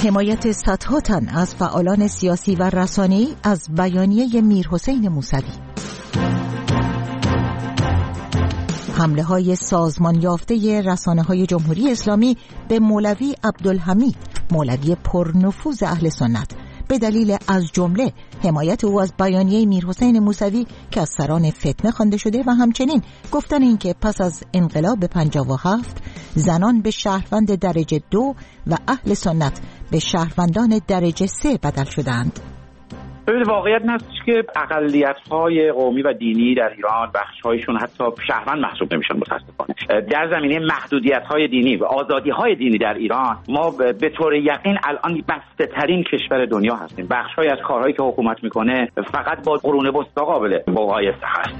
حمایت صدها تن از فعالان سیاسی و رسانه‌ای از بیانیه میرحسین موسوی. حمله‌های سازمان یافته رسانه‌های جمهوری اسلامی به مولوی عبدالحمید، مولوی پرنفوذ اهل سنت، به دلیل از جمله حمایت او از بیانیه میرحسین موسوی که از سران فتنه خوانده شده و همچنین گفتن اینکه پس از انقلاب 57 زنان به شهروند درجه 2 و اهل سنت به شهروندان درجه 3 بدل شدند. ببینید واقعیت این است که اقلیت‌های قومی و دینی در ایران بخش‌هایشون حتی شهروند محسوب نمیشن متأسفانه. در زمینه محدودیت‌های دینی و آزادی‌های دینی در ایران ما به طور یقین الان بسته‌ترین کشور دنیا هستیم. بخش‌هایی از کارهایی که حکومت میکنه فقط با قرون وسطی قابل مقایسه هست.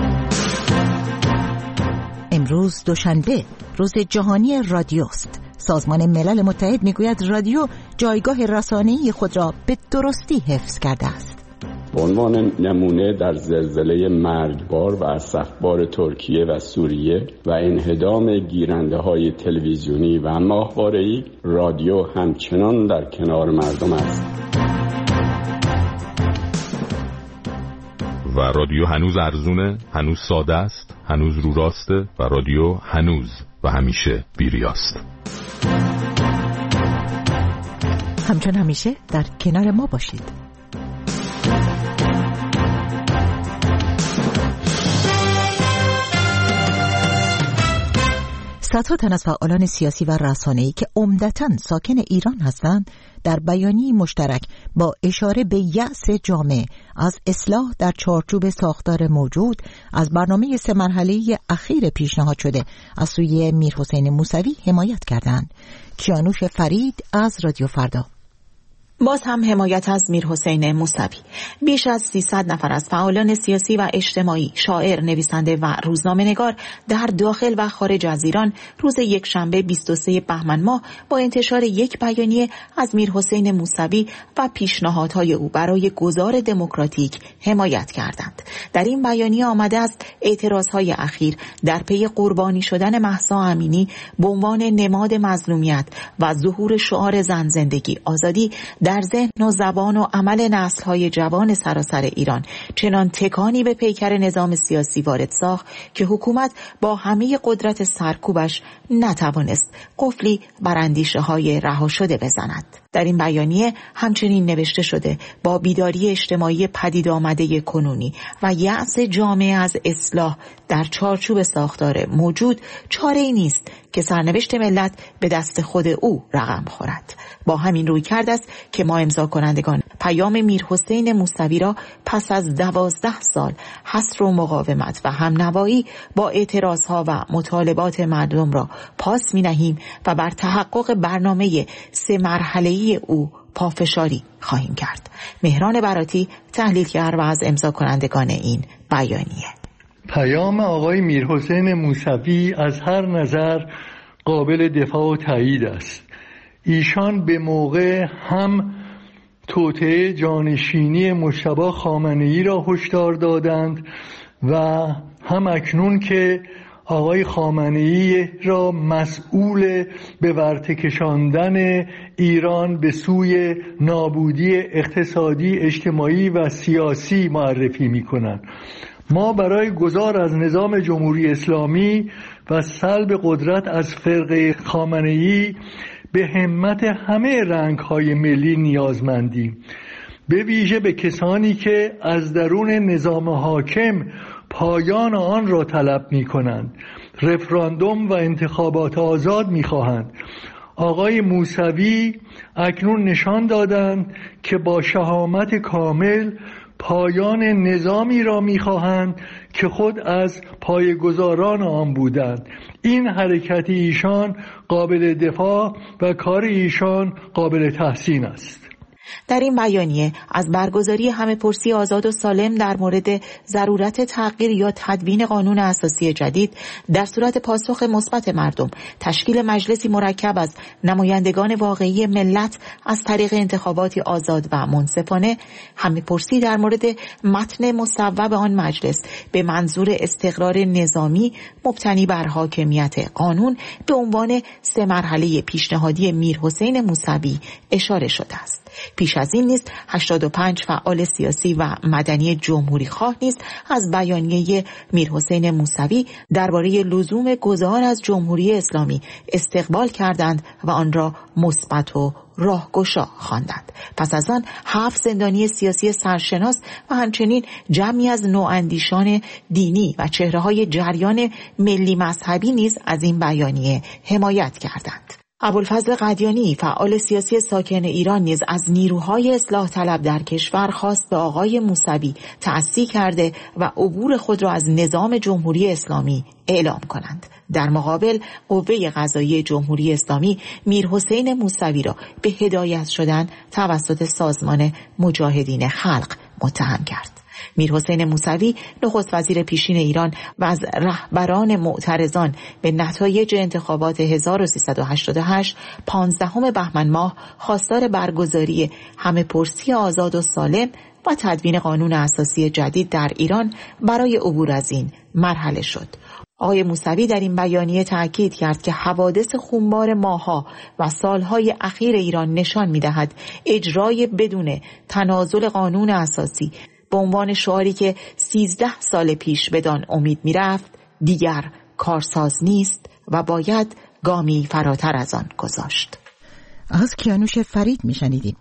امروز دوشنبه روز جهانی رادیوست. سازمان ملل متحد میگوید رادیو جایگاه رسانه‌ای خود را به درستی حفظ کرده است. به عنوان نمونه در زلزله مرگبار و اسفبار ترکیه و سوریه و انهدام گیرنده‌های تلویزیونی و ماهواره‌ای، رادیو همچنان در کنار مردم است. و رادیو هنوز ارزونه، هنوز ساده است، هنوز رو راسته و رادیو هنوز و همیشه بیریاست. همچون همیشه در کنار ما باشید. صدها تن از فعالان سیاسی و رسانه‌ای که عمدتاً ساکن ایران هستند در بیانیه‌ای مشترک با اشاره به یأس جامعه از اصلاح در چارچوب ساختار موجود از برنامه 3 مرحله‌ای اخیر پیشنهاد شده از سوی میرحسین موسوی حمایت کردند. کیانوش فرید از رادیو فردا. باز هم حمایت از میرحسین موسوی. بیش از 300 نفر از فعالان سیاسی و اجتماعی، شاعر، نویسنده و روزنامه‌نگار در داخل و خارج از ایران روز یکشنبه 23 بهمن ماه با انتشار یک بیانیه از میرحسین موسوی و پیشنهادهای او برای گذار دموکراتیک حمایت کردند. در این بیانیه آمده است اعتراضهای اخیر در پی قربانی شدن مهسا امینی به عنوان نماد مظلومیت و ظهور شعار زن زندگی آزادی در ذهن و زبان و عمل نسل‌های جوان سراسر ایران چنان تکانی به پیکر نظام سیاسی وارد ساخت که حکومت با همه قدرت سرکوبش نتوانست قفلی بر اندیشه‌های رها شده بزند. در این بیانیه همچنین نوشته شده با بیداری اجتماعی پدید آمده کنونی و یأس جامعه از اصلاح در چارچوب ساختار موجود چاره‌ای نیست که سرنوشت ملت به دست خود او رقم خورد. با همین روی کرده است که ما امضا کنندگان پیام میرحسین موسوی را پس از 12 سال حصر و مقاومت و همنوایی با اعتراضها و مطالبات مردم را پاس می‌نهیم و بر تحقق برنامه 3 مرحله‌ای او پافشاری خواهیم کرد. مهران براتی، تحلیلگر و از امضا کنندگان این بیانیه. پیام آقای میرحسین موسوی از هر نظر قابل دفاع و تایید است. ایشان به موقع هم توطئه جانشینی مجتبی خامنه‌ای را هشدار دادند و هم اکنون که آقای خامنه‌ای را مسئول به ورطه کشاندن ایران به سوی نابودی اقتصادی، اجتماعی و سیاسی معرفی می‌کنند. ما برای گذار از نظام جمهوری اسلامی و سلب قدرت از فرقه خامنه‌ای به همت همه رنگ‌های ملی نیازمندیم، به ویژه به کسانی که از درون نظام حاکم پایان آن را طلب می‌کنند، رفراندوم و انتخابات آزاد می‌خواهند. آقای موسوی اکنون نشان دادند که با شهامت کامل پایان نظامی را می‌خواهند که خود از پایه‌گذاران آن بودند. این حرکت ایشان قابل دفاع و کار ایشان قابل تحسین است. در این بیانیه از برگزاری همه‌پرسی آزاد و سالم در مورد ضرورت تغییر یا تدوین قانون اساسی جدید در صورت پاسخ مثبت مردم، تشکیل مجلسی مرکب از نمایندگان واقعی ملت از طریق انتخاباتی آزاد و منصفانه، همه‌پرسی در مورد متن مصوب آن مجلس به منظور استقرار نظامی مبتنی بر حاکمیت قانون به عنوان 3 مرحله پیشنهادی میرحسین موسوی اشاره شده است. پیش از این نیز 85 فعال سیاسی و مدنی جمهوری خواه نیز از بیانیه میرحسین موسوی درباره لزوم گذار از جمهوری اسلامی استقبال کردند و آن را مثبت و راهگشا خواندند. پس از آن 7 زندانی سیاسی سرشناس و همچنین جمعی از نواندیشان دینی و چهره‌های جریان ملی مذهبی نیز از این بیانیه حمایت کردند. ابوالفضل قدیانی فعال سیاسی ساکن ایران نیز از نیروهای اصلاح طلب در کشور خواست به آقای موسوی تأسی کرده و عبور خود را از نظام جمهوری اسلامی اعلام کنند. در مقابل قوه قضاییه جمهوری اسلامی میرحسین موسوی را به هدایت شدن توسط سازمان مجاهدین خلق متهم کرد. میرحسین موسوی نخست وزیر پیشین ایران و از رهبران معترضان به نتایج انتخابات 1388 15 بهمن ماه خواستار برگزاری همه‌پرسی آزاد و سالم و تدوین قانون اساسی جدید در ایران برای عبور از این مرحله شد. آقای موسوی در این بیانیه تأکید کرد که حوادث خونبار ماه‌ها و سالهای اخیر ایران نشان می‌دهد اجرای بدون تنازل قانون اساسی به عنوان شعاری که 13 سال پیش بدان امید می‌رفت دیگر کارساز نیست و باید گامی فراتر از آن گذاشت. از کیانوش فرید میشنیدیم.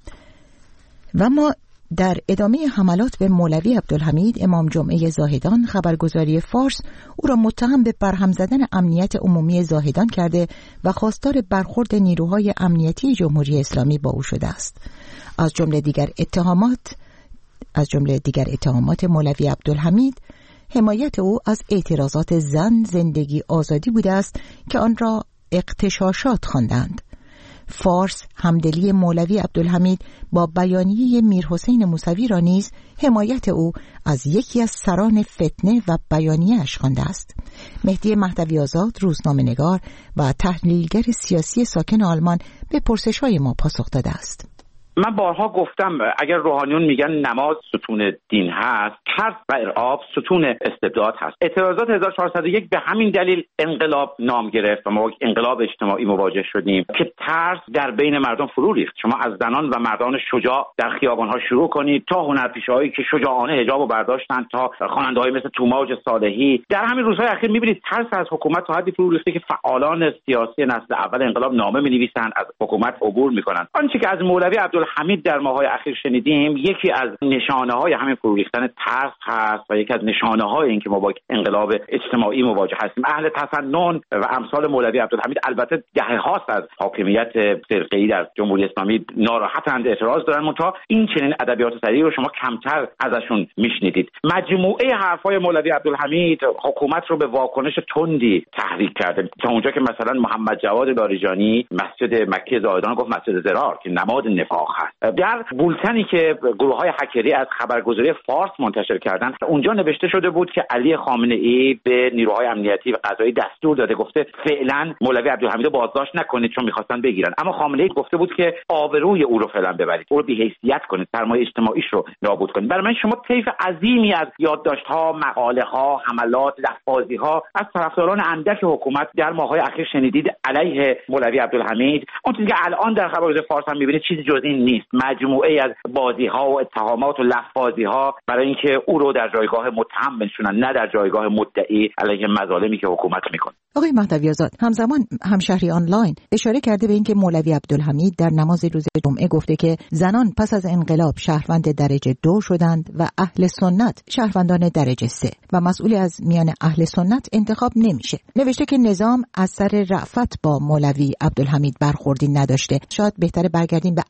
و ما در ادامه حملات به مولوی عبدالحمید امام جمعه زاهدان، خبرگزاری فارس او را متهم به برهم زدن امنیت عمومی زاهدان کرده و خواستار برخورد نیروهای امنیتی جمهوری اسلامی با او شده است. از جمله دیگر اتهامات مولوی عبدالحمید حمایت او از اعتراضات زن، زندگی، آزادی بوده است که آن را اغتشاشات خواندند. فارس همدلی مولوی عبدالحمید با بیانیه میرحسین موسوی را نیز حمایت او از یکی از سران فتنه و بیانیه‌اش خوانده است. مهدی مهدوی آزاد، روزنامه‌نگار و تحلیلگر سیاسی ساکن آلمان، به پرسش‌های ما پاسخ داده است. من بارها گفتم اگر روحانیون میگن نماز ستون دین هست، ترس و ارعاب ستون استبداد هست. اعتراضات 1401 به همین دلیل انقلاب نام گرفت و ما انقلاب اجتماعی مواجه شدیم که ترس در بین مردم فرو ریخت. شما از زنان و مردان شجاع در خیابان‌ها شروع کنید تا هنرپیشه‌هایی که شجاعانه حجابو برداشتن، تا خواننده‌های مثل توماج صالحی. در همین روزهای اخیر می‌بینید ترس از حکومت تا حدی فرو ریخته که فعالان سیاسی نسل اول انقلاب نامه می‌نویسن، از حکومت عبور می‌کنن. آنچه که از مولوی عبدالحمید در ماه‌های اخیر شنیدیم یکی از نشانه‌های همین فرو ریختن ترس هست و یکی از نشانه‌های این که ما با انقلاب اجتماعی مواجه هستیم. اهل تسنن و امثال مولوی عبدالحمید البته دهه‌هاست از حاکمیت فرقه‌ای در جمهوری اسلامی ناراحتند، اعتراض دارن، منتها این چنین ادبیات سریع رو شما کمتر ازشون میشنیدید. مجموعه حرفای مولوی عبدالحمید حکومت رو به واکنش تندی تحریک کرده، تا اونجا که مثلا محمد جواد لاریجانی مسجد مکه زاهدان گفت مسجد ضرار که نماد نفاق هست. در بولتنی که گروه‌های هکری از خبرگزاری فارس منتشر کردن اونجا نوشته شده بود که علی خامنه‌ای به نیروهای امنیتی و قضایی دستور داده، گفته فعلا مولوی عبدالحمید بازداشت نکنید چون می‌خواستن بگیرن، اما خامنه‌ای گفته بود که آبروی او رو فعلا ببرید، او رو بی‌حیثیت کنید، سرمایه اجتماعیش رو نابود کنید. برای من شما طیف عظیمی از یادداشت‌ها، مقاله‌ها، حملات، لفاظی‌ها از طرفداران اندک حکومت در ماه‌های اخیر شنیدید علیه مولوی عبدالحمید. اون چیزی که الان در خبرگزاری فارس هم می‌بینید چیزی جز این نیست، مجموعه از بازی‌ها و اتهامات و لفاظی‌ها برای اینکه او رو در جایگاه متهم بنشونن، نه در جایگاه مدعی علیه مظالمی که حکومت میکنه. آقای مهدوی آزاد، همزمان همشهری آنلاین اشاره کرده به اینکه مولوی عبدالحمید در نماز روز جمعه گفته که زنان پس از انقلاب شهروند درجه 2 شدند و اهل سنت شهروندان درجه 3 و مسئولی از میان اهل سنت انتخاب نمیشه. نوشته که نظام از سر رأفت با مولوی عبدالحمید برخوردی نداشته. شاید بهتره برگردیم به اول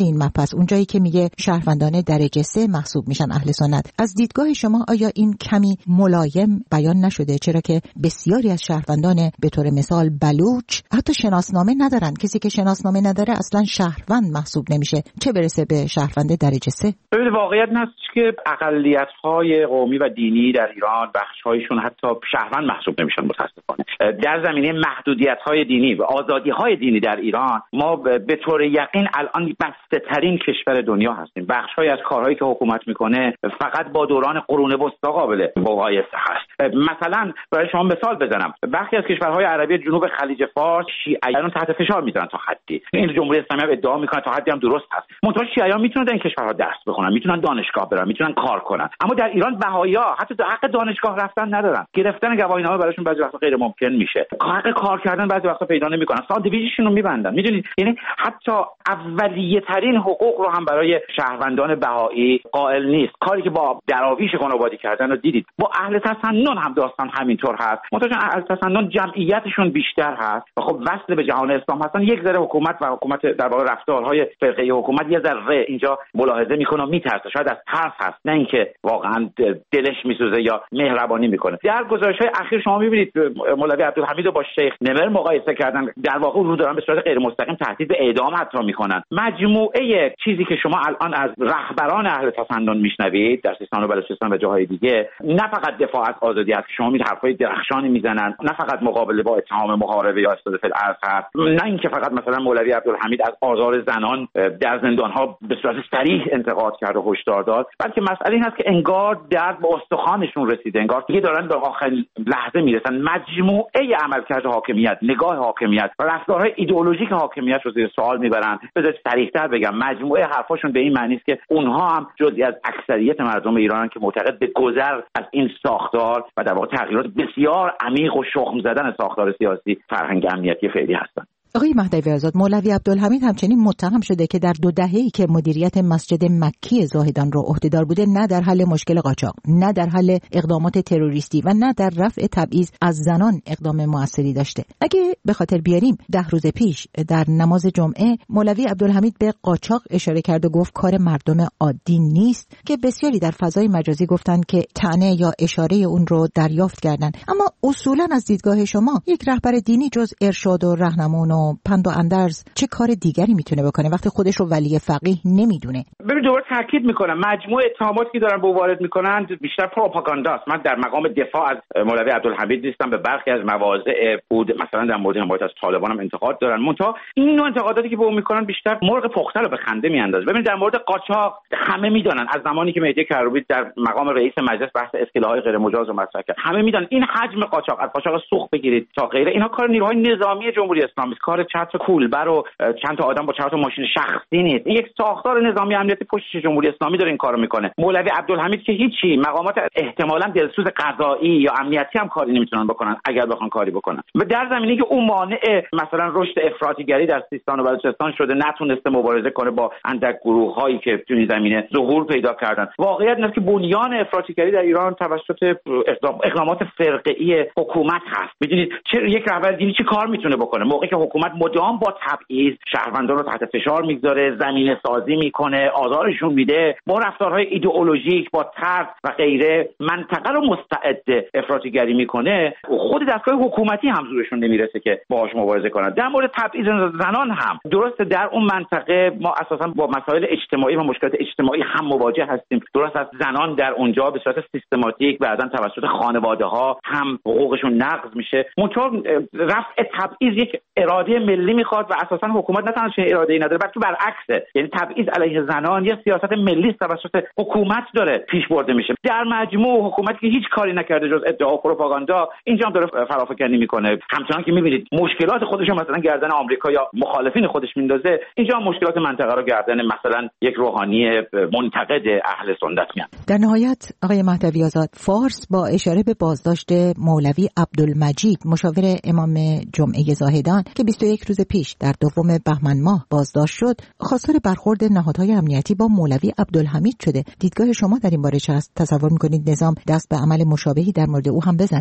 این مبحث، اونجایی که میگه شهروندان درجه 3 محسوب میشن اهل سنت، از دیدگاه شما آیا این کمی ملایم بیان نشده؟ چرا که بسیاری از شهروندان به طور مثال بلوچ حتی شناسنامه ندارن. کسی که شناسنامه نداره اصلا شهروند محسوب نمیشه، چه برسه به شهروند درجه 3. ببینید واقعیت هست که اقلیت‌های قومی و دینی در ایران بخش‌هایشون حتی شهروند محسوب نمیشن متأسفانه. در زمینه محدودیت‌های دینی و آزادی‌های دینی در ایران ما به طور یقین الان بسته‌ترین کشور دنیا هستیم. بخش‌هایی از کارهایی که حکومت میکنه فقط با دوران قرون وسطا قابل مقایسه هست. مثلا برای شما مثال بزنم، برخی از کشورهای عربی جنوب خلیج فارس شیعیان تحت فشار میذارن تا حدی. این جمهوری اسلامی هم ادعا میکنه تا حدی هم درست هست. منتها شیعیان میتونن در این کشورها درس بخونن، میتونن دانشگاه برن، میتونن کار کنن. اما در ایران بهائی‌ها حتی حق دانشگاه رفتن ندارن. گرفتن گواهینامه براشون بعضی وقتا غیر ممکن میشه. حق کار کردن بعضی وقتا پیدا نمیکنن. ساندویچشون رو میبندن. میدونید یعنی حتی اولیه ترین حقوق رو هم برای شهروندان بهایی قائل نیست. کاری که با دراویش خانوادی کردن رو دیدید. با اهل تسنن هم داستان همینطور هست. منتها اهل تسنن جمعیتشون بیشتر هست و خب وصل به جهان اسلام هستن. یک ذره حکومت و حکومت در واقع رفتارهای فرقه حکومت یه ذره اینجا ملاحظه میکنه و میترسه. شاید از ترس هست، نه اینکه واقعا دلش میسوزه یا مهربانی میکنه. در گزارش‌های اخیر شما میبینید مولوی عبدالحمید رو با شیخ نمر مقایسه کردن. در واقع رو دارن به صورت غیر مستقیم تهدید به اعدام حتی میکنن. مجموعه چیزی که شما الان از رهبران اهل تسنن میشنوید در سیستان و بلوچستان و جاهای دیگه، نه فقط دفاع از آزادی است که شما میبینید حرفای درخشانی میزنن، نه فقط مقابله با اتهام محاربه یا استفاده فی الارض هست، نه اینکه فقط مثلا مولوی عبدالحمید از آزار زنان در زندان‌ها به صورت صریح انتقاد کرد و هشدار داد، بلکه مسئله این است که انگار درد به استخوانشون رسیده، انگار دیگه دارن به آخرین لحظه میرسن. مجموعه عملکرد حاکمیت، نگاه حاکمیت و رفتارهای ایدئولوژیک حاکمیت رو زیر سوال میبرن. بذارید صریح‌تر بگم، مجموعه حرفاشون به این معنی است که اونها هم جزئی از اکثریت مردم ایرانن که معتقد به گذر از این ساختار و در واقع تغییرات بسیار عمیق و شخم زدن ساختار سیاسی فرهنگ امنیتی فعلی هستند. آقای مهدوی آزاد، مولوی عبدالحمید همچنین متهم شده که در 2 دهه‌ای که مدیریت مسجد مکی زاهدان رو عهده‌دار بوده، نه در حل مشکل قاچاق، نه در حل اقدامات تروریستی و نه در رفع تبعیض از زنان اقدام موثری داشته. اگه به خاطر بیاریم 10 روز پیش در نماز جمعه مولوی عبدالحمید به قاچاق اشاره کرد و گفت کار مردم عادی نیست، که بسیاری در فضای مجازی گفتن که طعنه یا اشاره اون رو دریافت کردن. اما اصولاً از دیدگاه شما یک رهبر دینی جز ارشاد و راهنمون و پند و اندرز چه کار دیگری میتونه بکنه وقتی خودش رو ولی فقیه نمیدونه؟ ببین دوباره تاکید میکنم، مجموعه اتهاماتی که دارن به وارد میکنن بیشتر پروپاگانداست. من در مقام دفاع از مولوی عبدالحمید نیستم. به برخی از مواضع بود مثلا در مورد حمایت از طالبان هم انتقاد دارن، منتها این نوع انتقاداتی که به اون میکنن بیشتر مرغ پخته رو به خنده میاندازه. ببین در مورد قاچاق همه میدونن، از زمانی که مهدی کروبی در مقام رئیس مجلس بحث اصطلاحات غیر مجاز رو مطرح کرد، همه میدونن این حجم قاچاق، از قاچاق سوخت بگیرید تا غیره، اینا کار نیروهای نظامی جمهوری اسلامی است. کار چند تا کولبر و چند تا آدم با چند تا ماشین شخصی نیست. این یک ساختار نظامی امنیتی پشت جمهوری اسلامی داره این کارو میکنه. مولوی عبدالحمید که هیچی، مقامات احتمالاً دلسوز قضایی یا امنیتی هم کاری نمیتونن بکنن اگر بخوان کاری بکنن. و در زمینه که اون مانع مثلا رشد افراطیگری در سیستان و بلوچستان شده، نتونسته مبارزه کنه با اندک گروه‌هایی که تو این زمینه ظهور پیدا کردن. واقعیت اینه که بنیان افراطیگری در ایران توسط اقدامات فرقه‌ای حکومت هست. میدونید چه یک رهبر دینی چه کار میتونه بکنه موقعی که حکومت مدام با تبعیض شهروندان رو تحت فشار میگذاره، زمینه سازی میکنه، آزارشون میده، با رفتارهای ایدئولوژیک، با ترس و غیره منطقه رو مستعد افراطیگری میکنه. خود دستگاه حکومتی هم زورشون نمیرسه که باهاش مبارزه کنن. در مورد تبعیض زنان هم درسته، در اون منطقه ما اساسا با مسائل اجتماعی و مشکلات اجتماعی هم مواجه هستیم. درست از زنان در اونجا به صورت سیستماتیک بعضا توسط خانواده‌ها هم حقوقشون نقض میشه. منتها رفع تبعیض یک اراده ملی میخواد و اساسا حکومت نه تنها اراده‌ای نداره بلکه برعکسه. یعنی تبعیض علیه زنان یه سیاست ملی توسط حکومت داره پیش برده میشه. در مجموع حکومتی که هیچ کاری نکرده جز ادعا و پروپاگاندا اینجا هم داره فرافکنی میکنه. همچنان که میبینید مشکلات خودش مثلا گردن آمریکا یا مخالفین خودش میندازه، اینجا هم مشکلات منطقه رو گردن مثلا یک روحانی منتقد اهل سنت میاد. در نهایت آقای مهدوی آزاد، فارس با اشاره به بازداشت مولوی عبدالمجید مشاور امام جمعه زاهدان که 21 روز پیش در 2 بهمن ماه بازداشت شد، خواستار برخورد نهادهای امنیتی با مولوی عبدالحمید شده. دیدگاه شما در این باره چه است؟ تصور میکنید نظام دست به عمل مشابهی در مورد او هم بزنه؟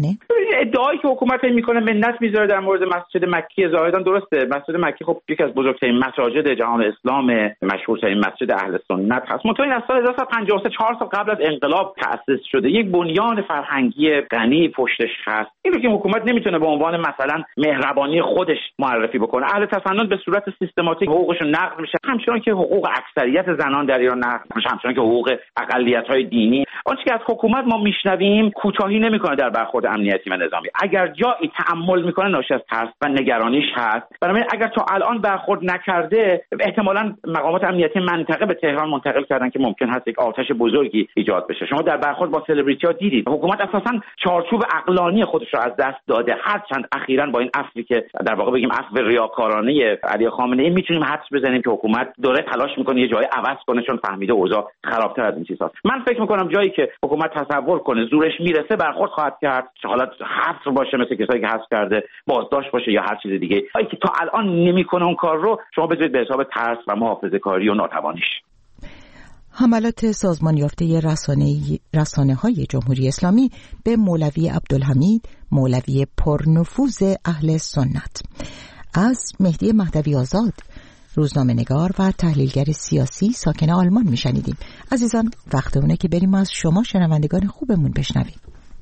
ادعایی که حکومت میکنه منت میذاره در مورد مسجد مکی زاهدان درسته. مسجد مکی خب یکی از بزرگترین مساجد جهان اسلام، مشهورترین مسجد اهل سنت هست. منتها این از سال 1353 4 سال قبل از انقلاب تأسیس شده. یک بنیان فرهنگی غنی پشتش هست. این رو که حکومت نمیتونه به عنوان مثلا مهربانی خودش معرفی بکنه. اهل تسنن به صورت سیستماتیک حقوقشون نقض میشه، همچنان که حقوق اکثریت زنان در ایران نقض میشه، همچنان که حقوق اقلیت‌های دینی. آنچه که از حکومت ما میشنویم کوتاهی نمیکنه در برخورد امنیتی و نظامی. اگر جایی تأمل میکنه ناشی از ترس و نگرانیش هست. برای اگر تا الان برخورد نکرده، احتمالاً مقامات امنیتی منطقه به تهران منتقل کردن که ممکن هست یک آتش بزرگی ایجاد بشه. شما در برخورد با سلبریتی‌ها دیدید حکومت اساساً چارچوب عقلانی خودش رو از دست داده. هرچند اخیراً با این عفوی که در واقع بگیم عفو ریاکارانه علی خامنه‌ای میتونیم حدس بزنیم که حکومت داره تلاش میکنه یه جای عوض کنه، چون فهمیده اوضاع خرابتر از این چیزاست. من فکر میکنم جایی که حکومت تصور کنه زورش میرسه برخورد خواهد کرد، حالت حبس باشه مثل کسایی که حبس کرده، بازداشت باشه یا هر چیز دیگه. اگه که تا الان نمیکنه اون کار رو، شما بذارید به حساب ترس و محافظه‌کاری و ناتوانیش. حملات سازمان یافته رسانه‌های جمهوری اسلامی به مولوی عبدالحمید، مولوی پرنفوذ اهل سنت. از مهدی مهدوی آزاد، روزنامه‌نگار و تحلیلگر سیاسی ساکن آلمان میشنیدیم. عزیزان وقت اونه که بریم از شما شنوندگان خوبمون بشنویم.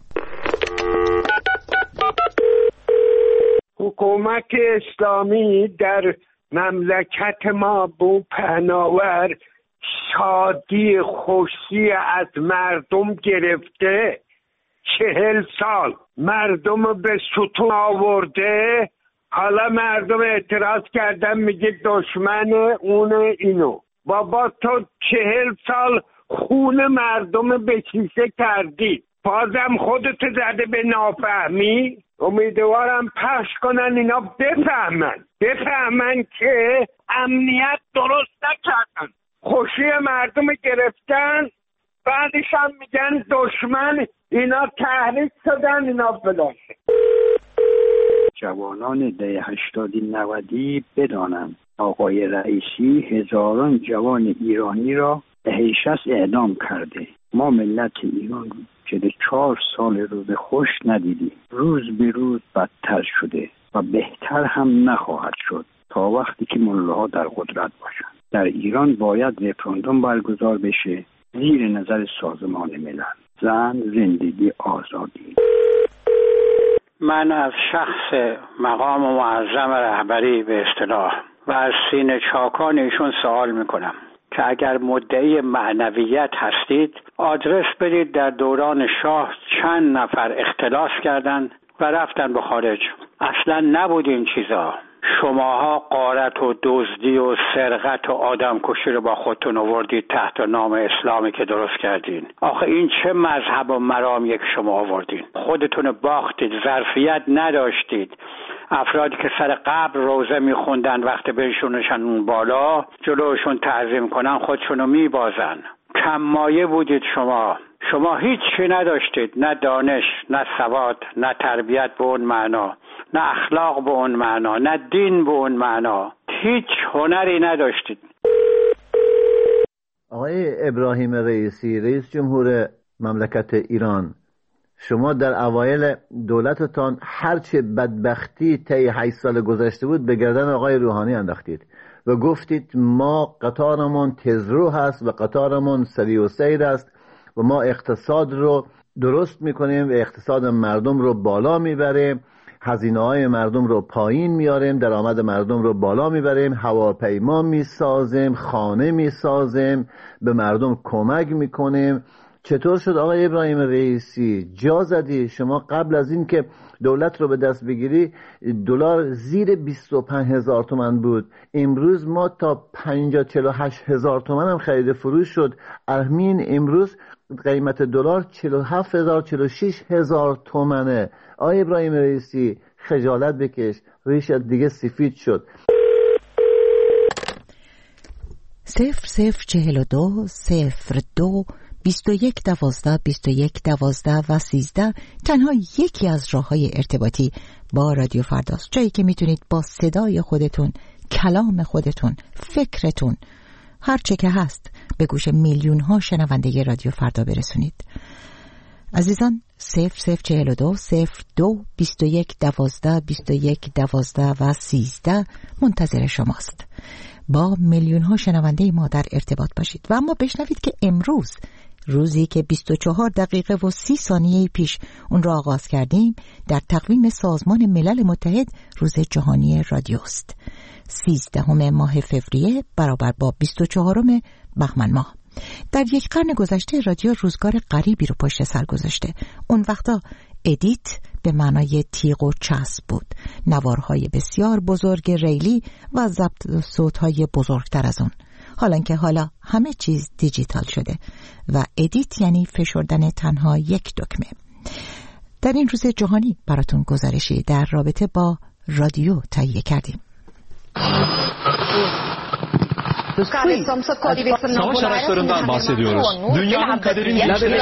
حکومت اسلامی در مملکت ما بو پهناور شادی خوشی از مردم گرفته، 40 سال مردم به ستون آورده. حالا مردم اعتراض کردن میگه دشمن اون اینو. بابا تو 40 سال خون مردم به کیسه کردی، بازم خودتو زده به نافهمی. امیدوارم پخش کنن اینا بفهمن که امنیت درست نکردن، خوشی مردم گرفتن، بعدش هم میگن دشمن، اینا تحریک شدن، اینا فلان. جوانان دهه 80-90 بدانند آقای رئیسی هزاران جوان ایرانی را دهه 60 اعدام کرده. ما ملت ایران 44 سال رو به خوش ندیدیم. روز به روز بدتر شده و بهتر هم نخواهد شد تا وقتی که ملاها در قدرت باشند. در ایران باید رفراندوم برگزار بشه زیر نظر سازمان ملل. زن، زندگی، آزادی. من از شخص مقام معظم رهبری به اصطلاح و از سینه چاکان ایشون سوال میکنم که اگر مدعی معنویت هستید، آدرس بدید در دوران شاه چند نفر اختلاس کردند و رفتن به خارج. اصلا نبود این چیزا. شماها غارت و دزدی و سرقت و آدم کشی رو با خودتون آوردید تحت نام اسلامی که درست کردین. آخه این چه مذهب و مرامی که شما آوردین؟ خودتون باختید، ظرفیت نداشتید. افرادی که سر قبر روزه میخوندن وقتی بنشونشن اون بالا جلوشون تعظیم کنن خودشونو میبازن. کم مایه بودید شما هیچی نداشتید، نه دانش، نه سواد، نه تربیت به اون معنا، نه اخلاق به اون معنا، نه دین به اون معنا، هیچ هنری نداشتید. آقای ابراهیم رئیسی، رئیس جمهور مملکت ایران، شما در اوایل دولتتان هرچه بدبختی طی 8 سال گذشته بود به گردن آقای روحانی انداختید و گفتید ما قطارمون تیزرو هست و قطارمون سریع و سیر است و ما اقتصاد رو درست میکنیم و اقتصاد مردم رو بالا میبریم، هزینه‌های مردم رو پایین میاریم، درآمد مردم رو بالا میبریم، هواپیما میسازیم، خانه میسازیم، به مردم کمک میکنیم. چطور شد آقای ابراهیم رئیسی جا زدی؟ شما قبل از این که دولت رو به دست بگیری دلار زیر 25,000 تومان بود، امروز ما تا 48,000 تومان هم خرید فروش شد. همین امروز قیمت دلار 47,000 46,000 تومانه. آقای ابراهیم رئیسی خجالت بکش، ریشت دیگه سفید شد. 0042 02 2112 2112 و 13 تنها یکی از راه‌های ارتباطی با رادیو فرداست، جایی که میتونید با صدای خودتون، کلام خودتون، فکرتون، هر چه که هست به گوش میلیون ها شنونده رادیو فردا برسونید. عزیزان 0042 02 21 12 21 12 و 13 منتظر شماست. با میلیون ها شنونده ما در ارتباط باشید. و اما بشنوید که امروز، روزی که 24 دقیقه و 30 ثانیه پیش اون را آغاز کردیم، در تقویم سازمان ملل متحد روز جهانی رادیوست. 13 ماه فوریه برابر با 24 بهمن ماه. در یک قرن گذشته رادیو روزگار غریبی رو پشت سر گذاشته. اون وقتا ادیت به معنای تیغ و چسب بود، نوارهای بسیار بزرگ ریلی و ضبط صوتهای بزرگتر از اون. حالا همه چیز دیجیتال شده و ادیت یعنی فشردن تنها یک دکمه. در این روز جهانی براتون گزارشی در رابطه با رادیو تهیه کردیم. Savaş araçlarından bahsediyoruz. Dünyanın kaderini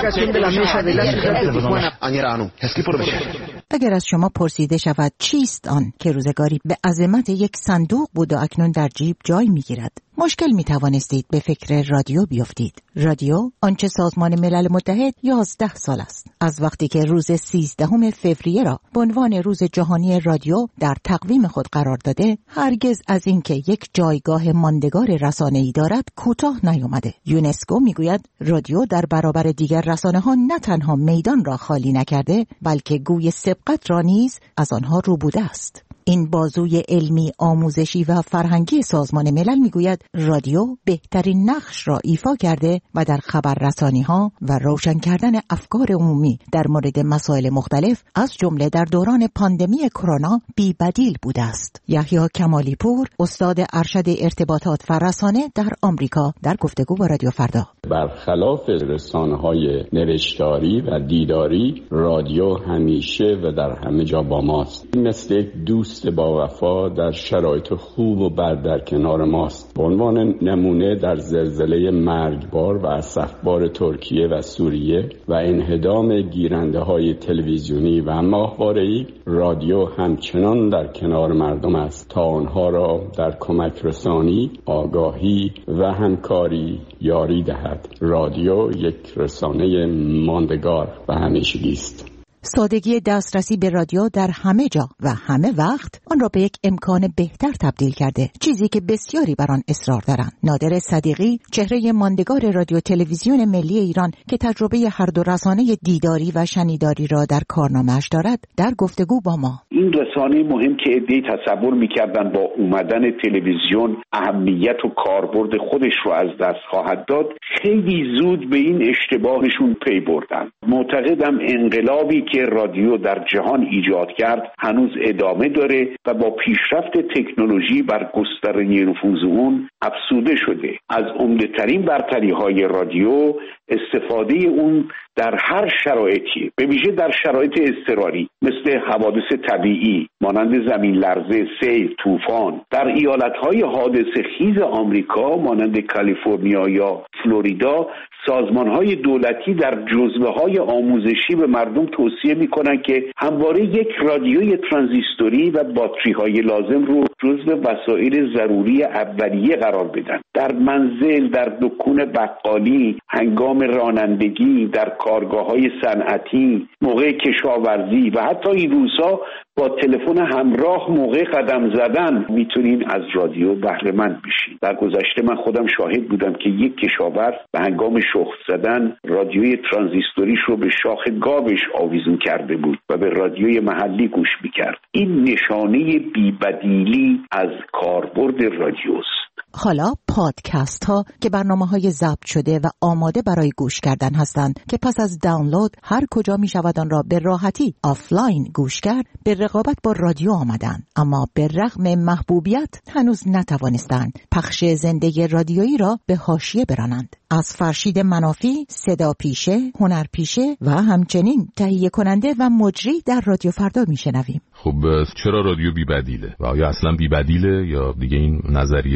اگر از شما پرسیده شود چیست آن که روزگاری به عظمت یک صندوق بود و اکنون در جیب جای می‌گیرد، مشکل می‌توانستید به فکر رادیو بیفتید. رادیو آنچه سازمان ملل متحد 11 سال است از وقتی که روز 13 فوریه را به عنوان روز جهانی رادیو در تقویم خود قرار داده، هرگز از اینکه یک جایگاه ماندگار رسانه‌ای دارد کوتاه نیامده. یونسکو میگوید رادیو در برابر دیگر رسانه‌ها نه تنها میدان را خالی نکرده، بلکه گوی سبقت را نیز از آنها روبوده است. این بازوی علمی، آموزشی و فرهنگی سازمان ملل میگوید رادیو بهترین نقش را ایفا کرده و در خبررسانی‌ها و روشن کردن افکار عمومی در مورد مسائل مختلف از جمله در دوران پاندمی کرونا بی‌بدیل بوده است. یحیی کمالی پور، استاد ارشد ارتباطات و رسانه در آمریکا، در گفتگو با رادیو فردا: برخلاف رسانه‌های نوشتاری و دیداری، رادیو همیشه و در همه جا با ماست. مثل یک دوست با وفا در شرایط خوب و بد در کنار ماست. به عنوان نمونه در زلزله مرگبار و اسفبار ترکیه و سوریه و انهدام گیرنده‌های تلویزیونی و ماهواره‌ای، رادیو همچنان در کنار مردم است تا آنها را در کمک رسانی، آگاهی و همکاری یاری دهد. رادیو یک رسانه ماندگار و همیشگی است. سادگی دسترسی به رادیو در همه جا و همه وقت آن را به یک امکان بهتر تبدیل کرده، چیزی که بسیاری بر آن اصرار دارند. نادر صدیقی، چهره ماندگار رادیو تلویزیون ملی ایران که تجربه هر دو رسانه دیداری و شنیداری را در کارنامه‌اش دارد، در گفتگو با ما: این رسانه مهم که عده‌ای تصور می‌کردند با اومدن تلویزیون اهمیت و کاربرد خودش رو از دست خواهد داد، خیلی زود به این اشتباهشون پی بردن. معتقدم انقلابی که رادیو در جهان ایجاد کرد هنوز ادامه داره و با پیشرفت تکنولوژی بر گسترده نفوذ اون افزوده شده. از عمده‌ترین برتری‌های رادیو استفاده اون در هر شرایطی، به ویژه در شرایط اضطراری مثل حوادث طبیعی مانند زمین لرزه، سیل، طوفان. در ایالت‌های حادثه خیز آمریکا مانند کالیفرنیا یا فلوریدا، سازمان‌های دولتی در جزوه‌های آموزشی به مردم توصیه می‌کنند که همواره یک رادیوی ترانزیستوری و باتری‌های لازم رو جزو وسایل ضروری اولیه قرار بدن. در منزل، در دکون بقالی، هنگام رانندگی، در کارگاه‌های صنعتی، موقع کشاورزی و حتی این روزها با تلفن همراه موقع قدم زدن میتونین از رادیو بهره مند بشین. در گذشته من خودم شاهد بودم که یک کشاورز به هنگام شخم زدن رادیوی ترانزیستوریش رو به شاخ گاوش آویزون کرده بود و به رادیوی محلی گوش میکرد. این نشانه بی‌بدیلی از کاربرد رادیوست. حالا پادکست ها که برنامه‌های ضبط شده و آماده برای گوش کردن هستند که پس از دانلود هر کجا می شود آن را به راحتی آفلاین گوش کرد، به رقابت با رادیو آمدند، اما به رغم محبوبیت هنوز نتوانستند پخش زنده رادیویی را به حاشیه برانند. از فرشید منافی، صدا پیشه، هنر پیشه و همچنین تهیه کننده و مجری در رادیو فردا میشنویم. خب چرا رادیو بی‌بدیله؟ و آیا اصلا بی‌بدیله یا دیگه این نظریه به خاطر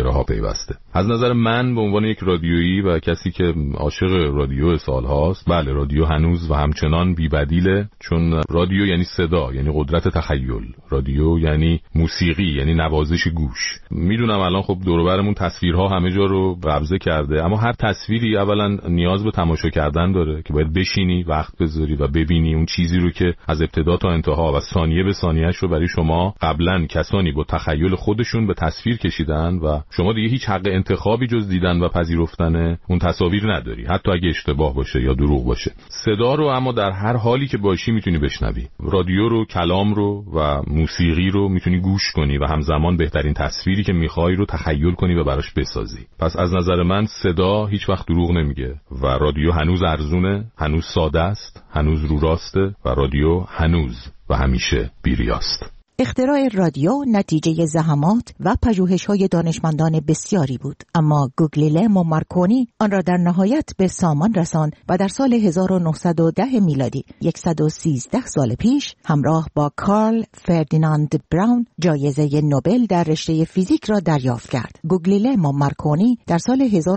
اختراعها پیوسته. از نظر من به عنوان یک رادیویی و کسی که عاشق رادیو سالهاست، بله رادیو هنوز و همچنان بی‌بدیله، چون رادیو یعنی صدا، یعنی قدرت تخیل، رادیو یعنی موسیقی، یعنی نوازش گوش. میدونم الان خب دور و برمون تصویرها همه جا رو قبضه کرده، اما هر تصویری اولا نیاز به تماشا کردن داره که باید بشینی وقت بذاری و ببینی اون چیزی رو که از ابتدا تا انتها و ثانیه به ثانیه‌اش رو برای شما قبلا کسانی با تخیل خودشون به تصویر کشیدن و شما دیگه هیچ حق انتخابی جز دیدن و پذیرفتن اون تصاویر نداری، حتی اگه اشتباه باشه یا دروغ باشه. صدا رو اما در هر حالی که باشی میتونی بشنوی. رادیو رو، کلام رو و موسیقی رو میتونی گوش کنی و همزمان بهترین تصویری که میخوای رو تخیل کنی و براش بسازی. پس از نظر من صدا هیچ وقت دروغ نمیگه و رادیو هنوز ارزونه، هنوز ساده است، هنوز رو راسته و رادیو هنوز و همیشه بی‌ریاست. اختراع رادیو نتیجه زحمات و پژوهش‌های دانشمندان بسیاری بود، اما گوگلیله مارکونی آن را در نهایت به سامان رساند و در سال 1910 میلادی 113 سال پیش همراه با کارل فردیناند براون جایزه نوبل در رشته فیزیک را دریافت کرد. گوگلیله مارکونی در سال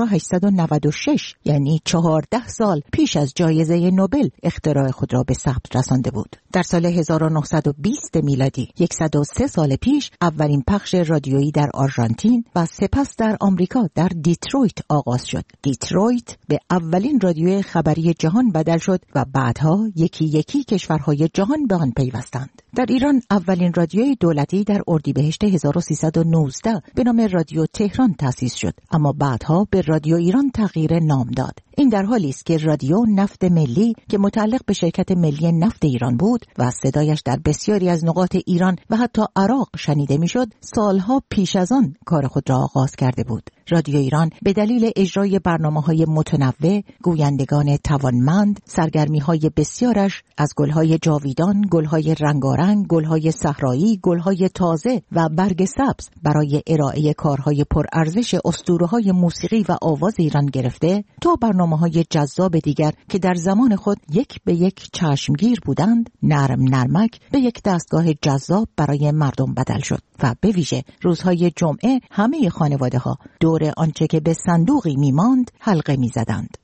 1896 یعنی 14 سال پیش از جایزه نوبل اختراع خود را به ثبت رسانده بود. در سال 1920 میلادی 103 سال پیش اولین پخش رادیویی در آرژانتین و سپس در آمریکا در دیترویت آغاز شد. دیترویت به اولین رادیوی خبری جهان بدل شد و بعدها یکی یکی کشورهای جهان به آن پیوستند. در ایران اولین رادیوی دولتی در اردیبهشت 1319 به نام رادیو تهران تأسیس شد، اما بعدها به رادیو ایران تغییر نام داد. این در حالی است که رادیو نفت ملی که متعلق به شرکت ملی نفت ایران بود و صدایش در بسیاری از نقاط ایران و حتی عراق شنیده میشد، سالها پیش از آن کار خود را آغاز کرده بود. رادیو ایران به دلیل اجرای برنامه‌های متنوع، گویندگان توانمند، سرگرمی‌های بسیارش از گل‌های جاویدان، گل‌های رنگارنگ، گل‌های صحرایی، گل‌های تازه و برگ سبز برای ارائه کارهای پرارزش اسطوره‌های موسیقی و آواز ایران گرفته تا برنامه‌های جذاب دیگر که در زمان خود یک به یک چشمگیر بودند، نرم نرمک به یک دستگاه جذاب برای مردم بدل شد و به ویژه روزهای جمعه همه خانواده‌ها دور آنچه که به صندوقی میماند حلقه میزدند.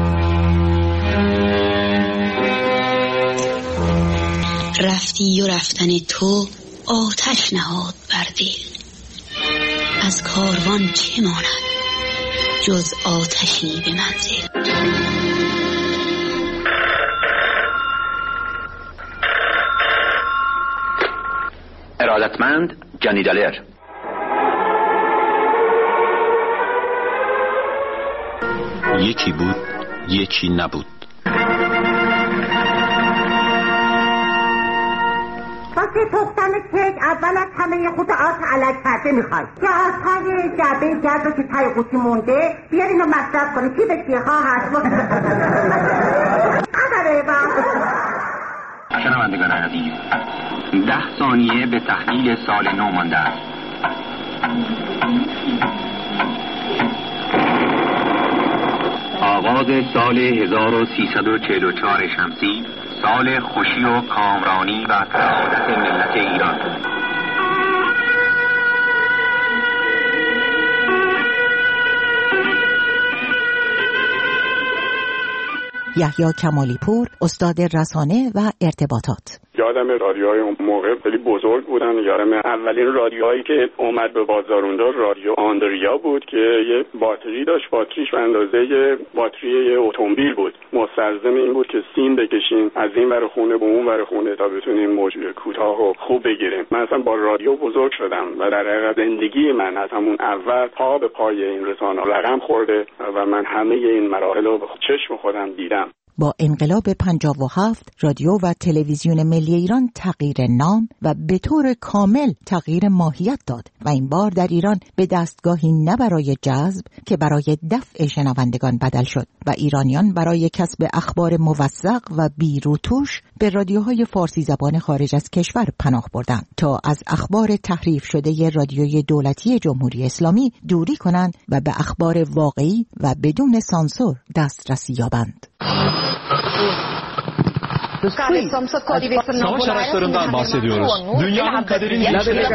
رفتی و رفتن تو آتش نهاد بر دل، از کاروان چه ماند جز آتشی به منزل. ارادتمند جانی دالر. یکی بود، یکی نبود. واسه پختن کیک اول از همه یه خود آس علک کرده میخوای که آسهای جعبه گرد رو که تای قوطی مونده بیارین و مصرف کنی. چی بسیه خواهد شنوندگان عزیز، 10 ثانیه به تحویل سال نو مانده است. آغاز سال 1344 شمسی، سال خوشی و کامرانی و سعادت ملت ایران. یحیی کمالی پور، استاد رسانه و ارتباطات. یادم رادیوهای اون موقع خیلی بزرگ بودن. یادم اولین رادیوهایی که اومد به بازار اونجا رادیو آندریا بود که یه باتری داشت، باتریش به اندازه باتری یه اتومبیل بود. مستلزم این بود که سیم بکشیم از این ور خونه به اون ور خونه تا بتونیم موج کوتاه و خوب بگیریم. من اصلا با رادیو بزرگ شدم و در حقیقت زندگی من از همون اول پا به پای این رسانه رقم خورده و من همه این مراحل رو به چشم خودم دیدم. با انقلاب 57 رادیو و تلویزیون ملی ایران تغییر نام و به طور کامل تغییر ماهیت داد و این بار در ایران به دستگاهی نه برای جذب که برای دفع شنوندگان بدل شد و ایرانیان برای کسب اخبار موثق و بی‌روتوش به رادیوهای فارسی زبان خارج از کشور پناه بردند تا از اخبار تحریف شده رادیوی دولتی جمهوری اسلامی دوری کنند و به اخبار واقعی و بدون سانسور دسترسی یابند. Savaş araçlarından bahsediyoruz. Dünyanın kaderini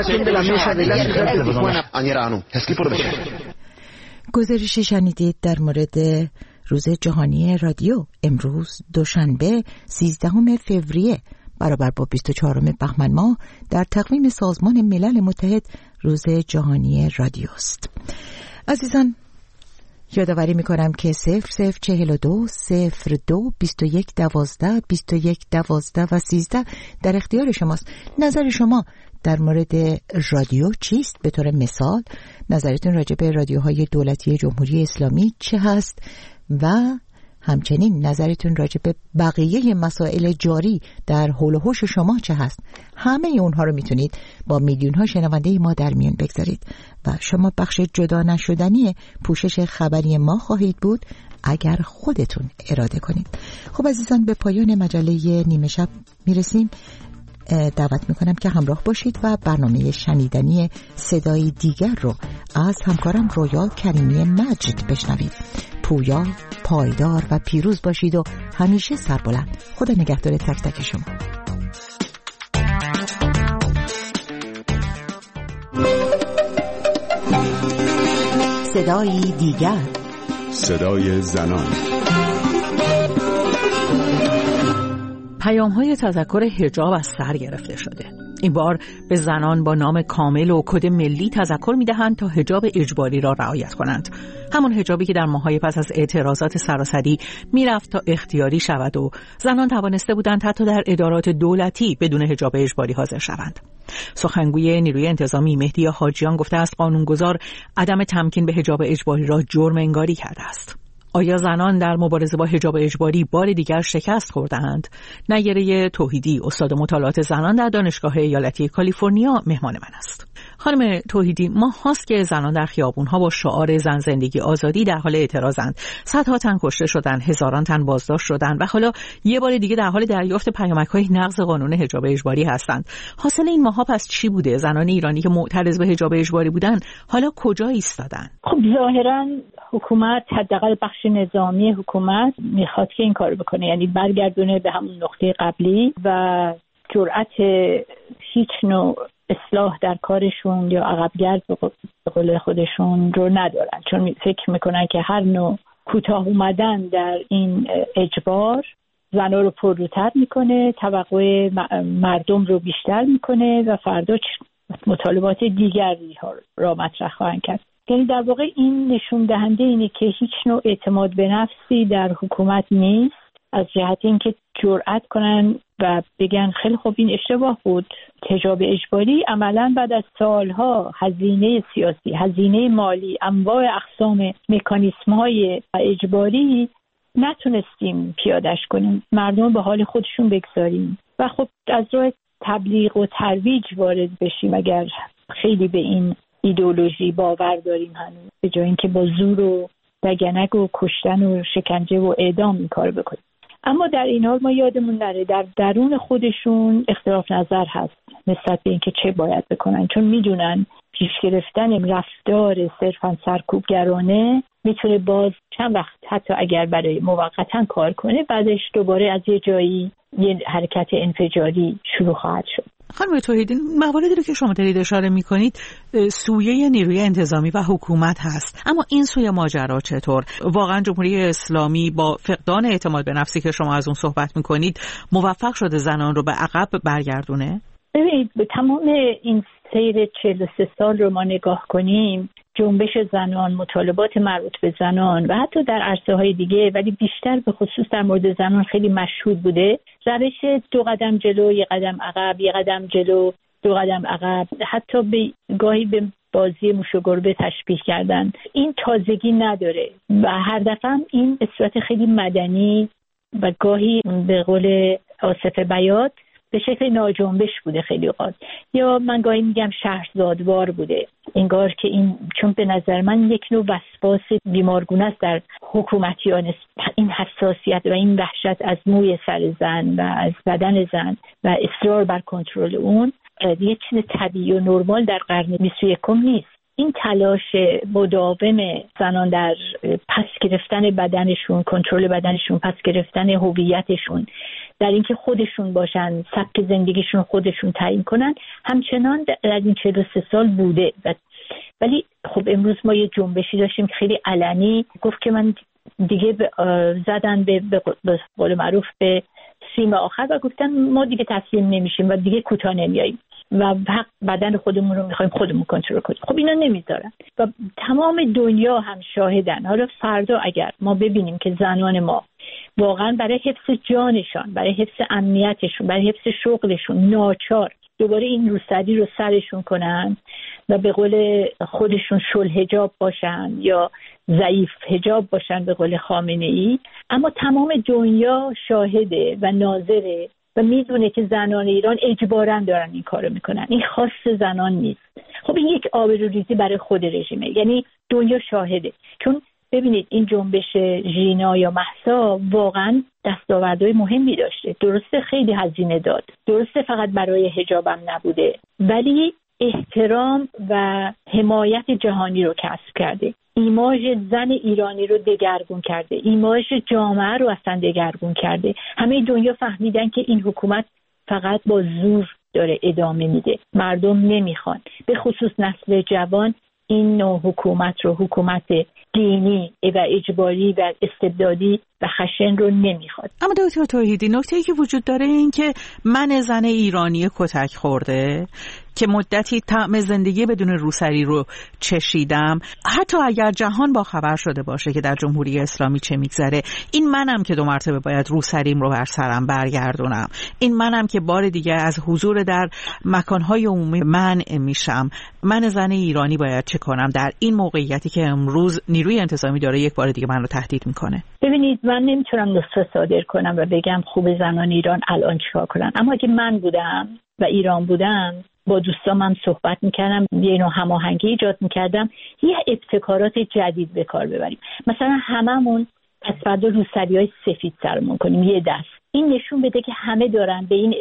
گزارشی شنیدید در مورد روز جهانی رادیو. امروز دوشنبه 13 فوریه برابر با 24 بهمن ماه در تقویم سازمان ملل متحد روز جهانی رادیو است. عزیزان یادآوری می‌کنم که 0042 02 21 12 21 12 و 13 در اختیار شماست. نظر شما در مورد رادیو چیست؟ به طور مثال نظرتون راجع به رادیوهای دولتی جمهوری اسلامی چه هست و همچنین نظرتون راجع به بقیه مسائل جاری در حول و حوش شما چه هست؟ همه اونها رو میتونید با میلیون ها شنونده ما در میون بگذارید و شما بخش جدا نشدنی پوشش خبری ما خواهید بود اگر خودتون اراده کنید. خب عزیزان به پایان مجله نیمه شب میرسیم. دعوت میکنم که همراه باشید و برنامه شنیدنی صدای دیگر رو از همکارم رویا کریمی مجد بشنوید. پویا، پایدار و پیروز باشید و همیشه سربلند. خدا نگهدار تک تک شما. صدای دیگر، صدای زنان. پیام‌های تذکر حجاب از سر گرفته شده. این بار به زنان با نام کامل و کد ملی تذکر می‌دهند تا حجاب اجباری را رعایت کنند. همون حجابی که در ماه‌های پس از اعتراضات سراسری میرفت تا اختیاری شود و زنان توانسته بودند حتی در ادارات دولتی بدون حجاب اجباری حاضر شوند. سخنگوی نیروی انتظامی مهدی حاجیان گفته است قانونگذار عدم تمکین به حجاب اجباری را جرم انگاری کرده است. آیا زنان در مبارزه با حجاب اجباری بار دیگر شکست خورده‌اند؟ نیره توحیدی، استاد مطالعات زنان در دانشگاه ایالتی کالیفرنیا مهمان من است. خانم توحیدی، ماه هاست که زنان در خیابون‌ها با شعار زن زندگی آزادی در حال اعتراضند. صدها تن کشته شدند، هزاران تن بازداشت شدند و حالا یه بار دیگه در حال دریافت پیامک‌های نقض قانون حجاب اجباری هستند. حاصل این ماه‌ها پس چی بوده؟ زنان ایرانی که معترض به حجاب اجباری بودند حالا کجا ایستادن؟ خب ظاهراً حکومت، حداقل بخش نظامی حکومت میخواد که این کارو بکنه، یعنی برگردونه به همون نقطه قبلی و جرأت هیچ نوع اصلاح در کارشون یا عقبگرد به قول خودشون رو ندارن، چون فکر میکنن که هر نوع کوتاه اومدن در این اجبار زنها رو پرروتر میکنه، توقع مردم رو بیشتر میکنه و فردا مطالبات دیگری را مطرح خواهند کرد. یعنی در واقع این نشون دهنده اینه که هیچ نوع اعتماد به نفسی در حکومت نیست، از جهت اینکه جرأت کنن و بگن خیلی خوب این اشتباه بود. حجاب اجباری عملاً بعد از سالها هزینه سیاسی، هزینه مالی، انواع اقسام مکانیسم‌های اجباری نتونستیم پیاده‌اش کنیم، مردم به حال خودشون بگذاریم و خب از راه تبلیغ و ترویج وارد بشیم اگر خیلی به این ایدئولوژی باور داریم هنوز، به جای اینکه با زور و دگنگ و کشتن و شکنجه و اعدام این کار بکنیم. اما در این حال ما یادمون نره در درون خودشون اختلاف نظر هست نسبت به اینکه چه باید بکنن، چون میدونن پیش گرفتن رفتار صرفاً سرکوبگرانه میتونه باز چند وقت حتی اگر برای موقتا کار کنه بعدش دوباره از یه جایی یه حرکت انفجاری شروع خواهد شد. خانم توحیدی، مواردی رو که شما دارید اشاره می‌کنید سویه نیروی انتظامی و حکومت هست، اما این سوی ماجرا چطور؟ واقعا جمهوری اسلامی با فقدان اعتماد به نفسی که شما از اون صحبت می‌کنید موفق شده زنان رو به عقب برگردونه؟ ببینید به تمام این سیر 43 سال رو ما نگاه کنیم، جنبش زنان، مطالبات مربوط به زنان و حتی در عرصه‌های دیگه ولی بیشتر به خصوص در مورد زنان خیلی مشهود بوده. روش 2 قدم جلو، 1 قدم عقب، 1 قدم جلو، 2 قدم عقب، حتی گاهی به بازی موش و گربه تشبیه کردن. این تازگی نداره و هر دفعه این به صورت خیلی مدنی و گاهی به قول آصف بیات به شکل ناجنبش بوده خیلی اوقات، یا من گاهی میگم شهرزادوار بوده. انگار که این چون به نظر من یک نوع وسواس بیمارگونه است در حکومتیان، این حساسیت و این وحشت از موی سر زن و از بدن زن و اصرار بر کنترل اون یک چیز طبیعی و نرمال در قرن 21 نیست. این تلاش مداوم زنان در پس گرفتن بدنشون، کنترل بدنشون، پس گرفتن هویتشون در اینکه خودشون باشن، سبک زندگیشون خودشون تعیین کنن، همچنان در این 43 سال بوده. ولی خب امروز ما یه جنبشی داشتیم که خیلی علنی گفت که من دیگه زدن به قول معروف به سیم آخر و گفتن ما دیگه تسلیم نمیشیم و دیگه کوتاه نمیاییم و حق بدن خودمون رو میخوایم خودمون کنترل کنیم. خب اینا نمیذارن و تمام دنیا هم شاهدن. حالا فردا اگر ما ببینیم که زنان ما واقعا برای حفظ جانشان، برای حفظ امنیتشون، برای حفظ شغلشون ناچار دوباره این روسری رو سرشون کنن و به قول خودشون شل حجاب باشن یا ضعیف حجاب باشن به قول خامنه‌ای، اما تمام دنیا شاهده و ناظره و میدونه که زنان ایران اجباراً دارن این کارو میکنن، این خاص زنان نیست. خب این یک آبروریزی برای خود رژیمه، یعنی دنیا شاهده. چون ببینید این جنبش ژینا یا مهسا واقعا دستاوردهای مهمی داشته، درسته خیلی هزینه داد، درسته فقط برای حجابم نبوده، ولی احترام و حمایت جهانی رو کسب کرده، ایماژ زن ایرانی رو دگرگون کرده، ایماژ جامعه رو اصلا دگرگون کرده. همه دنیا فهمیدن که این حکومت فقط با زور داره ادامه میده، مردم نمیخوان، به خصوص نسل جوان این نوع حکومت رو، حکومت دینی و اجباری و استبدادی و خشن رو نمیخواد. اما دکتر توحیدی، نکته‌ای که وجود داره این که من زن ایرانی کتک خورده که مدتی طعم زندگی بدون روسری رو چشیدم، حتی اگر جهان با خبر شده باشه که در جمهوری اسلامی چه میگذره، این منم که 2 مرتبه باید روسریم رو بر سرم برگردونم، این منم که بار دیگه از حضور در مکانهای عمومی منع میشم. من زن ایرانی باید چه کنم در این موقعیتی که امروز نیروی انتظامی داره یک بار دیگه من رو تهدید میکنه؟ ببینید من نمیتونم نسخه صادر کنم و بگم خوب زنان ایران الان چیکار کنن، اما اگه من بودم و ایران بودم با دوستام هم صحبت میکردم، یه نوع هماهنگی ایجاد میکردم، یه ابتکارات جدید به کار ببریم. مثلا هممون از فردا روسری‌های سفید سرمون کنیم یه دست. این نشون بده که همه دارن به این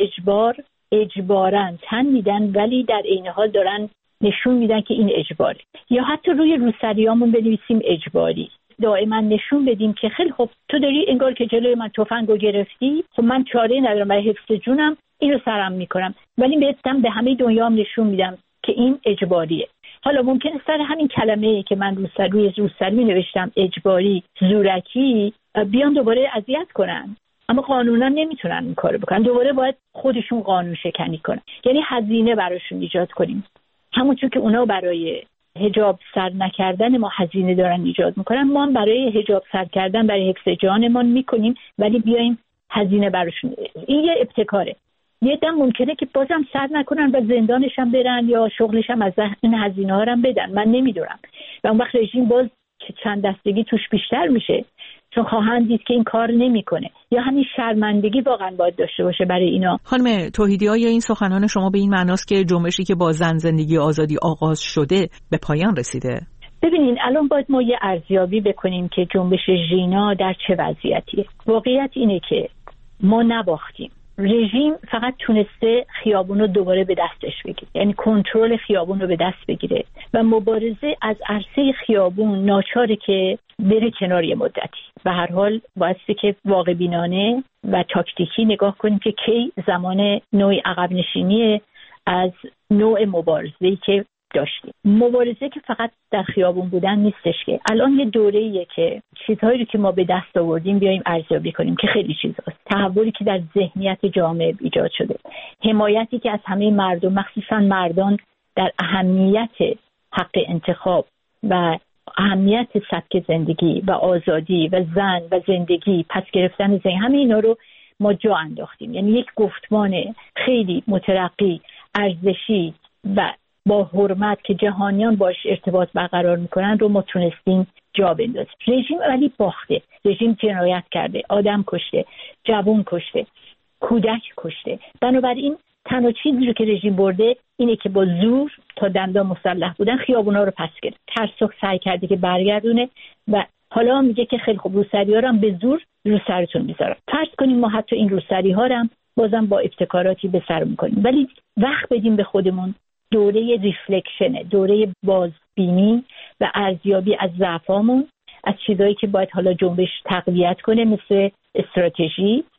اجباراً تن میدن، ولی در عین حال دارن نشون میدن که این اجباره. یا حتی روی روسریامون بنویسیم اجباری، دائما نشون بدیم که خیلی خب تو داری انگار که جلوی من تفنگو گرفتی، خب من چاره ندارم برای حفظ جونم، اینو سرم میکنم، ولی بهتم به همه دنیا هم نشون میدم که این اجباریه. حالا ممکنه سر همین کلمه‌ای که من روی روسری نوشتم اجباری، زورکی، بیان دوباره اذیت کنن، اما قانونا نمیتونن این کارو بکنن، دوباره باید خودشون قانون شکنی کنن. یعنی هزینه براشون ایجاد کنیم، همونطور که اونا برای حجاب سر نکردن ما هزینه دارن ایجاد میکنن، ما هم برای حجاب سر کردن، برای حفظ جانمان میکنیم، ولی بیایم هزینه براشون. این یه ابتکاره. یه دم ممکنه که بازم سر نکنن و زندانش هم برن یا شغلش هم از این هزینه ها هم بدن، من نمیدونم. و اون وقت رژیم باز چند دستگی توش بیشتر میشه، چون خواهند دید که این کار نمیکنه. یا همین شرمندگی واقعا باید داشته باشه برای اینا. خانم توحیدی، آیا این سخنان شما به این معناست که جنبشی که با زن زندگی آزادی آغاز شده به پایان رسیده؟ ببینین الان باید ما یه ارزیابی بکنیم که جنبش ژینا در چه وضعیتیه. واقعیت اینه که ما نباختیم. رژیم فقط تونسته خیابون رو دوباره به دستش بگیره، یعنی کنترل خیابون رو به دست بگیره و مبارزه از عرصه خیابون ناچاره که بره کنار یه مدتی. به هر حال بایستی که واقع بینانه و تاکتیکی نگاه کنیم که کی زمان نوعی عقب نشینی از نوع مبارزه‌ای که داشتیم. مبارزه که فقط در خیابون بودن نیستش، که الان یه دوره‌ایه که چیزهایی رو که ما به دست آوردیم بیایم ارزیابی کنیم که خیلی چیزاست. تحولی که در ذهنیت جامعه ایجاد شده، حمایتی که از همه مردم، مخصوصا مردان، در اهمیت حق انتخاب و اهمیت سبک زندگی و آزادی و زن و زندگی، پس گرفتن زن، همه اینا رو ما جا انداختیم. یعنی یک گفتمان خیلی مترقی، ارزشی و با حرمت که جهانیان باش ارتباط برقرار میکنن رو ما تونستیم جا بندازیم. رژیم ولی باخته، رژیم جنایت کرده، آدم کشته، جوان کشته، کودک کشته. بنابراین تنها چیزی رو که رژیم برده اینه که با زور تا دندان مسلح بودن خیابونا رو پس گرفت. ترسک سعی کرده که برگردونه و حالا میگه که خیلی خوب روسری‌ها رو هم به زور رو سرتون میذارم. فرض کنیم ما حتی این روسری‌ها رو هم بازم با ابتکاراتی به سر میکنیم، ولی وقت بدیم به خودمون. دوره ریفلکشنه، دوره بازبینی و ارزیابی از ضعفامون، از چیزایی که باید حالا جنبش تقویت کنه، مثل استراتژی،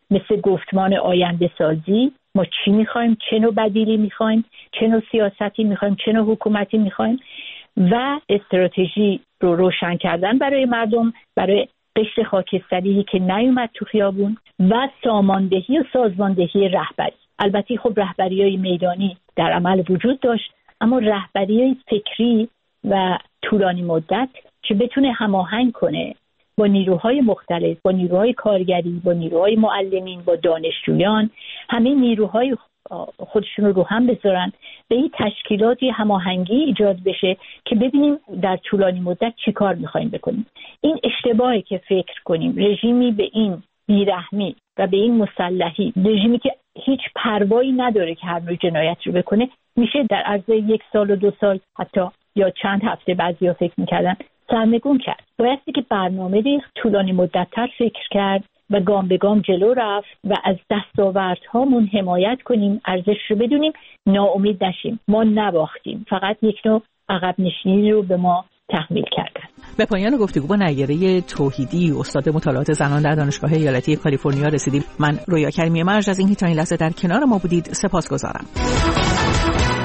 مثل گفتمان آینده سازی، ما چی میخوایم، چه نوع بدیلی میخوایم، چه نوع سیاستی میخوایم، چه نوع حکومتی میخوایم و استراتژی رو روشن کردن برای مردم، برای قشر خاکستری که نیومد تو خیابون و ساماندهی و سازماندهی رهبری. البته خب رهبری‌های میدانی در عمل وجود داشت، اما رهبری‌های فکری و طولانی مدت که بتونه هماهنگ کنه با نیروهای مختلف، با نیروهای کارگری، با نیروهای معلمین، با دانشجویان، همه نیروهای خودشون رو هم بذارن به این تشکیلاتی هماهنگی ایجاد بشه که ببینیم در طولانی مدت چی کار میخوایم بکنیم. این اشتباهی که فکر کنیم رژیمی به این بیرحمی و به این مسلحی، رژیمی که هیچ پروایی نداره که هر نوع جنایت رو بکنه، میشه در عرض 1 سال و 2 سال حتی یا چند هفته بعضیا فکر میکردن سرنگون کرد. بایستی که برنامه ریخت، طولانی مدت‌تر فکر کرد و گام به گام جلو رفت و از دستاوردهامون حمایت کنیم، ارزش رو بدونیم، ناامید نشیم. ما نباختیم، فقط یک نوع عقب نشینی رو به ما تحمیل کردن. به پایان گفتگو با نیره توحیدی، استاد مطالعات زنان در دانشگاه ایالتی کالیفرنیا رسیدیم. من رویا کریمی مرج از اینکه تا این لحظه در کنار ما بودید سپاسگزارم.